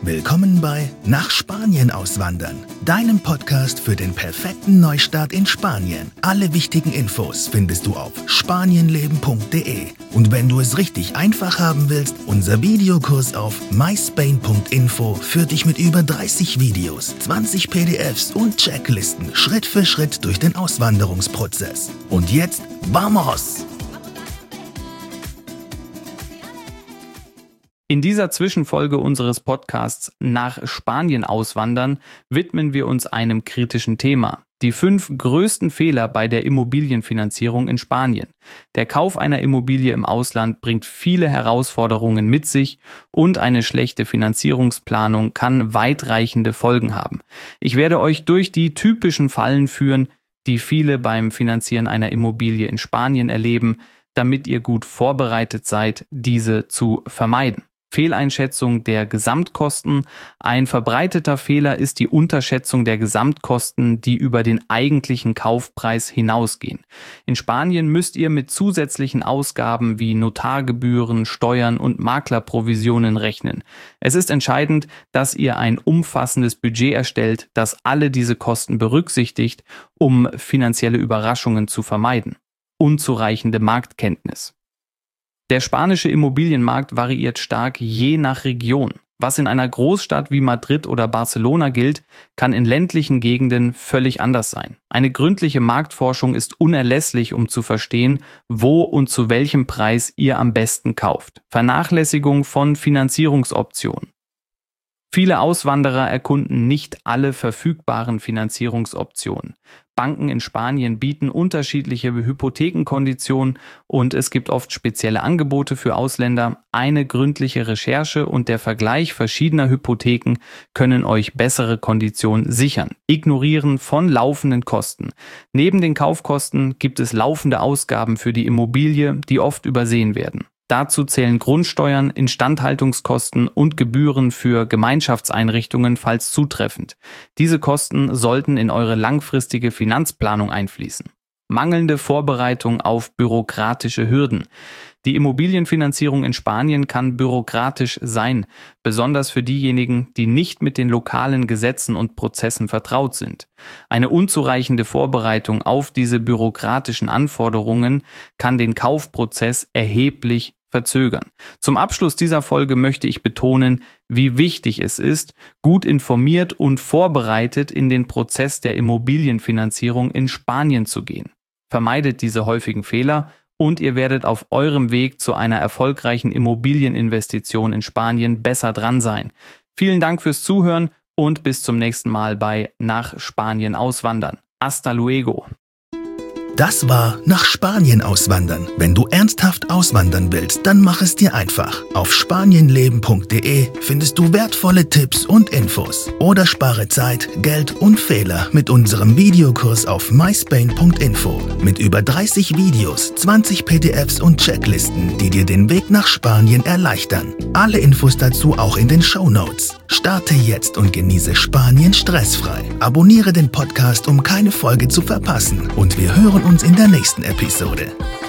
Willkommen bei Nach Spanien auswandern, deinem Podcast für den perfekten Neustart in Spanien. Alle wichtigen Infos findest du auf spanienleben.de. Und wenn du es richtig einfach haben willst, unser Videokurs auf myspain.info führt dich mit über 30 Videos, 20 PDFs und Checklisten Schritt für Schritt durch den Auswanderungsprozess. Und jetzt, vamos! In dieser Zwischenfolge unseres Podcasts Nach Spanien auswandern widmen wir uns einem kritischen Thema. Die 5 größten Fehler bei der Immobilienfinanzierung in Spanien. Der Kauf einer Immobilie im Ausland bringt viele Herausforderungen mit sich und eine schlechte Finanzierungsplanung kann weitreichende Folgen haben. Ich werde euch durch die typischen Fallen führen, die viele beim Finanzieren einer Immobilie in Spanien erleben, damit ihr gut vorbereitet seid, diese zu vermeiden. Fehleinschätzung der Gesamtkosten. Ein verbreiteter Fehler ist die Unterschätzung der Gesamtkosten, die über den eigentlichen Kaufpreis hinausgehen. In Spanien müsst ihr mit zusätzlichen Ausgaben wie Notargebühren, Steuern und Maklerprovisionen rechnen. Es ist entscheidend, dass ihr ein umfassendes Budget erstellt, das alle diese Kosten berücksichtigt, um finanzielle Überraschungen zu vermeiden. Unzureichende Marktkenntnis. Der spanische Immobilienmarkt variiert stark je nach Region. Was in einer Großstadt wie Madrid oder Barcelona gilt, kann in ländlichen Gegenden völlig anders sein. Eine gründliche Marktforschung ist unerlässlich, um zu verstehen, wo und zu welchem Preis ihr am besten kauft. Vernachlässigung von Finanzierungsoptionen. Viele Auswanderer erkunden nicht alle verfügbaren Finanzierungsoptionen. Banken in Spanien bieten unterschiedliche Hypothekenkonditionen und es gibt oft spezielle Angebote für Ausländer. Eine gründliche Recherche und der Vergleich verschiedener Hypotheken können euch bessere Konditionen sichern. Ignorieren von laufenden Kosten. Neben den Kaufkosten gibt es laufende Ausgaben für die Immobilie, die oft übersehen werden. Dazu zählen Grundsteuern, Instandhaltungskosten und Gebühren für Gemeinschaftseinrichtungen, falls zutreffend. Diese Kosten sollten in eure langfristige Finanzplanung einfließen. Mangelnde Vorbereitung auf bürokratische Hürden. Die Immobilienfinanzierung in Spanien kann bürokratisch sein, besonders für diejenigen, die nicht mit den lokalen Gesetzen und Prozessen vertraut sind. Eine unzureichende Vorbereitung auf diese bürokratischen Anforderungen kann den Kaufprozess erheblich verzögern. Zum Abschluss dieser Folge möchte ich betonen, wie wichtig es ist, gut informiert und vorbereitet in den Prozess der Immobilienfinanzierung in Spanien zu gehen. Vermeidet diese häufigen Fehler und ihr werdet auf eurem Weg zu einer erfolgreichen Immobilieninvestition in Spanien besser dran sein. Vielen Dank fürs Zuhören und bis zum nächsten Mal bei Nach Spanien auswandern. Hasta luego! Das war Nach Spanien auswandern. Wenn du ernsthaft auswandern willst, dann mach es dir einfach. Auf spanienleben.de findest du wertvolle Tipps und Infos. Oder spare Zeit, Geld und Fehler mit unserem Videokurs auf myspain.info. Mit über 30 Videos, 20 PDFs und Checklisten, die dir den Weg nach Spanien erleichtern. Alle Infos dazu auch in den Shownotes. Starte jetzt und genieße Spanien stressfrei. Abonniere den Podcast, um keine Folge zu verpassen. Und wir hören uns in der nächsten Episode.